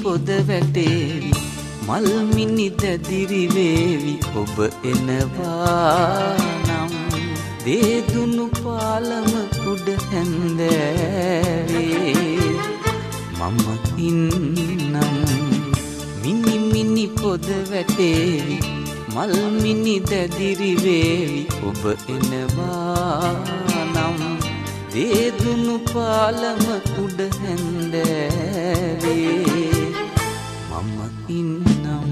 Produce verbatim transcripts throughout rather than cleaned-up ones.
පොද වැටේවි මල් මිනි දැදිරි වේවි ඔබ එනවා නම් දේදුණු පාලම උඩ හැන්දෑවේ මම ඉන්නම් මිනි මිනි පොද වැටේවි මල් මිනි දැදිරි වේවි ඔබ එනවා නම් දේදුණු පාලම උඩ හැන්දෑවේ මම ඉන්නම්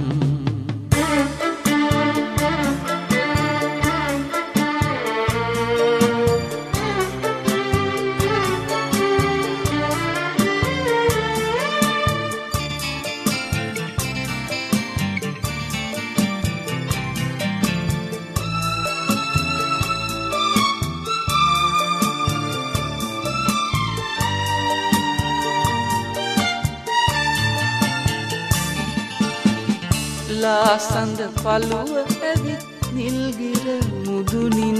ලාසඳ පළුව ඇවිත් නිල්ගිර මුදුනින්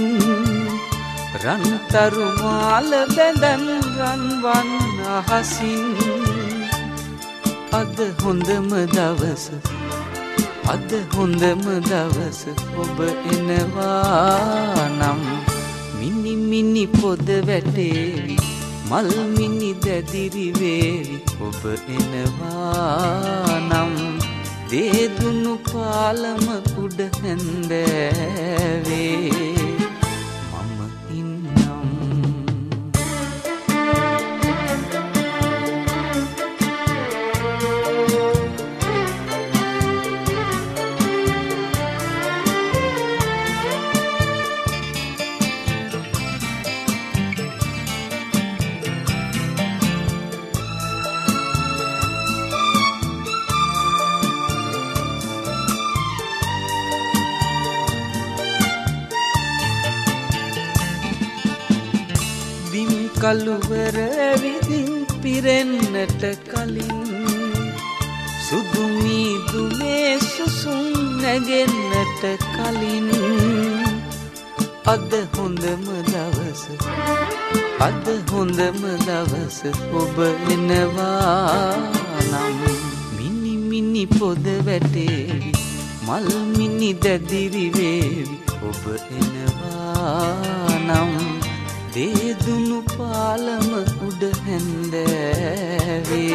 රන්තරු මාල බැඳන් රන්වන් අහසින් අද හොඳම දවස අද හොඳම දවස ඔබ එනවා නම් මිනි මිනි පොද වැටේවි මල් මිනි දැදිරි වේවි ඔබ එනවා නම් දේදුණු පාලම උඩ හැන්දෑවේ මම ඉන්නම් කළුවර විදින් පිරෙන්නට කලින් සුදු මීදුමේ සුසුම් නැගෙන්නට කලින් අද හොඳම දවස අද හොඳම දවස ඔබ එනවා නම් මිනි මිනි පොද වැටේවි මල් මිනි දැදිරි වේවි ඔබ එනවා නම් දේදුණු පාලම උඩ හැන්දෑවේ